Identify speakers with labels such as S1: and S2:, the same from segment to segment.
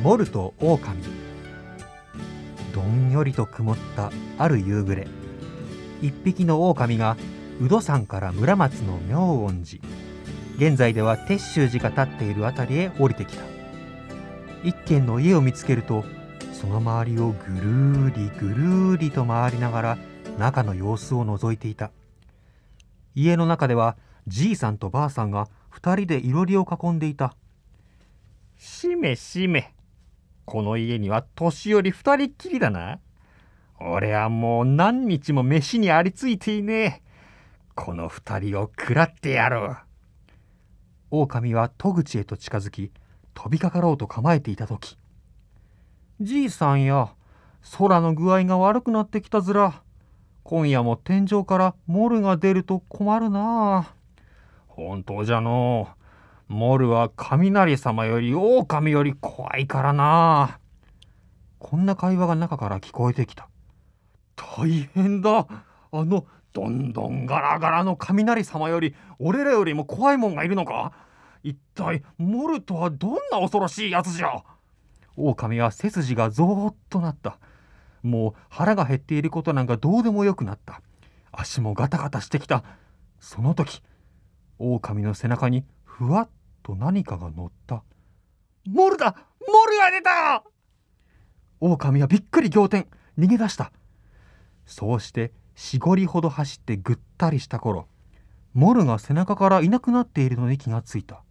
S1: モルと狼。どんよりと曇ったある夕暮れ、一匹の狼が宇土山から村松の妙音寺、現在では鉄舟寺が立っているあたりへ降りてきた。一軒の家を見つけると、その周りをぐるーりぐるーりと回りながら中の様子を覗いていた。家の中ではじいさんとばあさんが二人でいろりを囲んでいた。
S2: しめしめ、この家には年寄り二人っきりだな。俺はもう何日も飯にありついていねえ。この二人を食らってやろう。
S1: 狼は戸口へと近づき、飛びかかろうと構えていたとき、じいさんや、空の具合が悪くなってきたずら。今夜も天井からモルが出ると困るな。
S2: 本当じゃのう。モルは雷様より狼より怖いからな。
S1: こんな会話が中から聞こえてきた。
S2: 大変だ。どんどんガラガラの雷様より俺らよりも怖いもんがいるのか。一体モルとはどんな恐ろしいやつじゃ。
S1: 狼は背筋がゾーッとなった。もう腹が減っていることなんかどうでもよくなった。足もガタガタしてきた。その時、狼の背中にふわっと何かが乗った。
S2: モルだ、モルが出た。
S1: 狼はびっくり仰天、逃げ出した。そうして4、5里ほど走ってぐったりした頃、モルが背中からいなくなっているのに気がついた。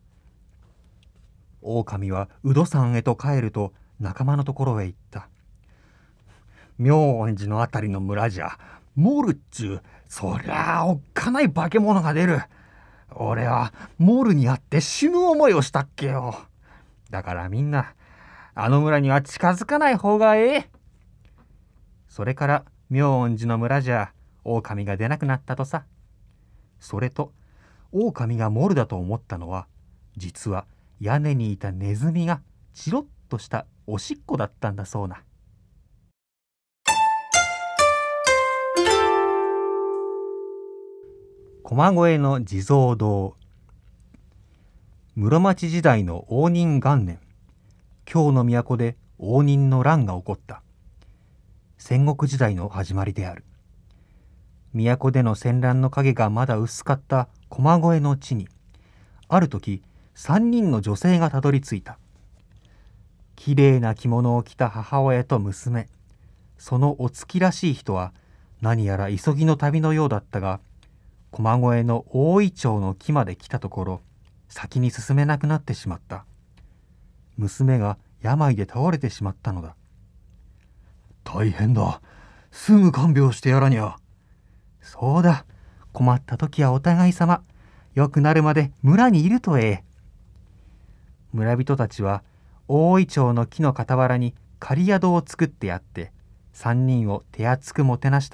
S1: 狼は宇土山へと帰ると仲間のところへ行った。
S2: 妙音寺のあたりの村じゃ、モルっちゅう、そりゃあおっかない化け物が出る。俺はモルに会って死ぬ思いをしたっけよ。だからみんな、あの村には近づかない方がええ。
S1: それから妙音寺の村じゃ、狼が出なくなったとさ。それと、狼がモルだと思ったのは、実は屋根にいたネズミがチロッとしたおしっこだったんだそうな。駒越の地蔵堂。室町時代の応仁元年、京の都で応仁の乱が起こった。戦国時代の始まりである。都での戦乱の影がまだ薄かった駒越の地に、ある時3人の女性がたどり着いた。きれいな着物を着た母親と娘、そのお付きらしい人は何やら急ぎの旅のようだったが、駒越の大イチョウの木まで来たところ、先に進めなくなってしまった。娘が病で倒れてしまったのだ。
S2: 大変だ。すぐ看病してやらにゃ。
S1: そうだ。困った時はお互い様。よくなるまで村にいるとええ。村人たちは大イチョウの木の傍らに狩り宿を作ってやって、3人を手厚くもてなした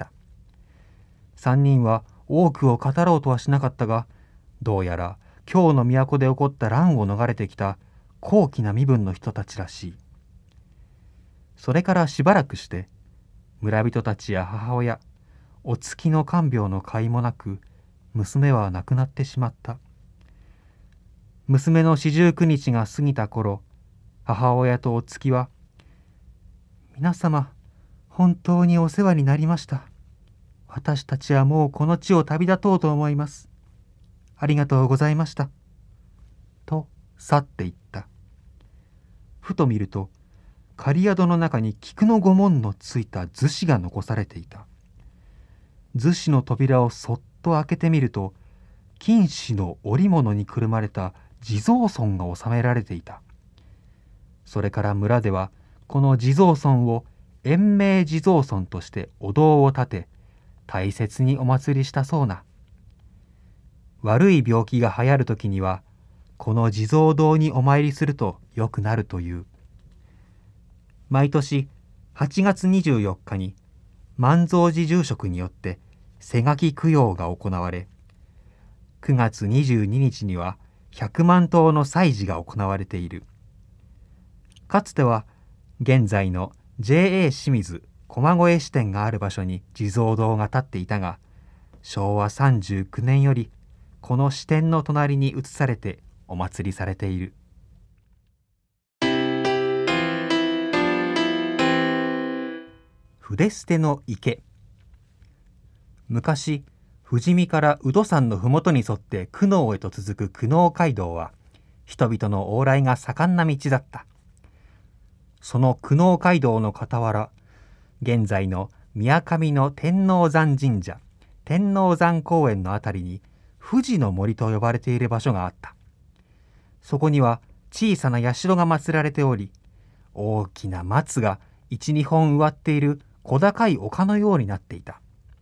S1: 。3人は多くを語ろうとはしなかったが、どうやら京の都で起こった乱を逃れてきた高貴な身分の人たちらしい。それからしばらくして、村人たちや母親、お月の看病の甲斐もなく、娘は亡くなってしまった。娘の49日が過ぎた頃、母親とお月は、皆様、本当にお世話になりました。私たちはもうこの地を旅立とうと思います。ありがとうございました。と去っていった。ふと見ると、狩り宿の中に菊の御紋のついた厨子が残されていた。厨子の扉をそっと開けてみると、金糸の織物にくるまれた地蔵尊が収められていた。それから村ではこの地蔵尊を延命地蔵尊としてお堂を建て、大切にお祭りしたそうな。悪い病気が流行る時にはこの地蔵堂にお参りするとよくなるという。毎年8月24日に万蔵寺住職によって背書き供養が行われ、9月22日には100万頭の祭事が行われている。かつては現在の JA 清水駒越支店がある場所に地蔵堂が建っていたが、昭和39年よりこの支店の隣に移されてお祭りされている。 筆捨ての池。昔、富士見から宇土山のふもとに沿って久能へと続く久能街道は、人々の往来が盛んな道だった。その久能街道の傍ら、現在の宮上の天王山神社、天王山公園のあたりに、富士の森と呼ばれている場所があった。そこには小さな社が祀られており、大きな松が1、2本植わっている小高い丘のようになっていた。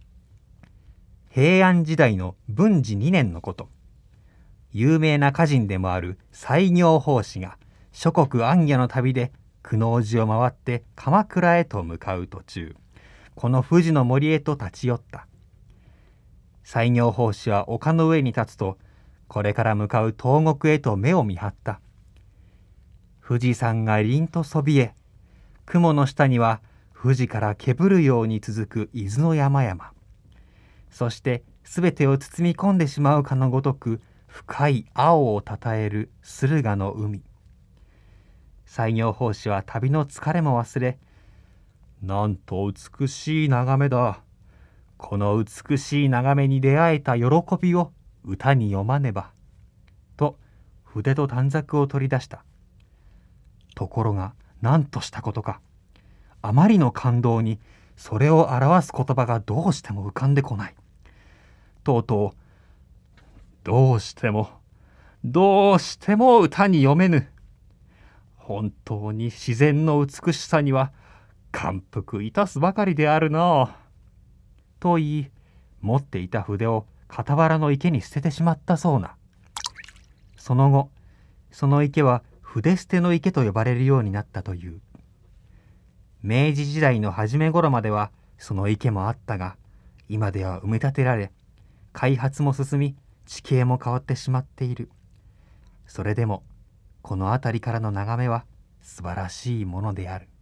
S1: 平安時代の文治2年のこと、有名な歌人でもある西行法師が諸国行脚の旅で久能寺を回って鎌倉へと向かう途中、この富士の森へと立ち寄った。西行法師は丘の上に立つと、これから向かう東国へと目を見張った。富士山が凛とそびえ、雲の下には富士からけぶるように続く伊豆の山々、そしてすべてを包み込んでしまうかのごとく深い青をたたえる駿河の海。西行法師は旅の疲れも忘れ、なんと美しい眺めだ。この美しい眺めに出会えた喜びを歌に詠まねば。と筆と短冊を取り出した。ところが何としたことか。あまりの感動にそれを表す言葉がどうしても浮かんでこない。とうとう、どうしても歌に詠めぬ。本当に自然の美しさには感服いたすばかりであるな。と言い、持っていた筆を傍らの池に捨ててしまったそうな。その後、その池は筆捨ての池と呼ばれるようになったという。明治時代の初め頃まではその池もあったが、今では埋め立てられ、開発も進み、地形も変わってしまっている。それでもこの辺りからの眺めは素晴らしいものである。